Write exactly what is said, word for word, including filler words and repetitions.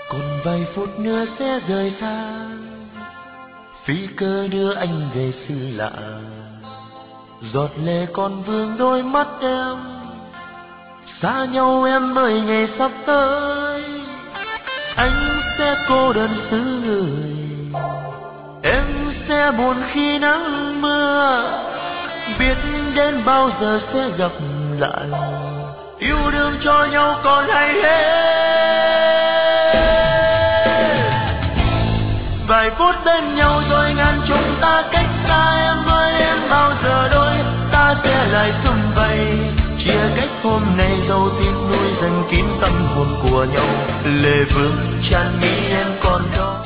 Còn vài phút nữa sẽ rời xa, phi cơ đưa anh về xứ lạ. Giọt lệ còn vương đôi mắt em, xa nhau em ơi ngày sắp tới. Anh sẽ cô đơn xứ người, em sẽ buồn khi nắng mưa. Biết đến bao giờ sẽ gặp lại, yêu đương cho nhau còn hay hết. Vài phút bên nhau rồi ngàn chúng ta cách xa, em ơi em bao giờ đôi ta sẽ lại sum vầy. Chia cách hôm nay dấu tiếc nuối dần kín tâm hồn của nhau, lệ vương tràn mi em còn đó.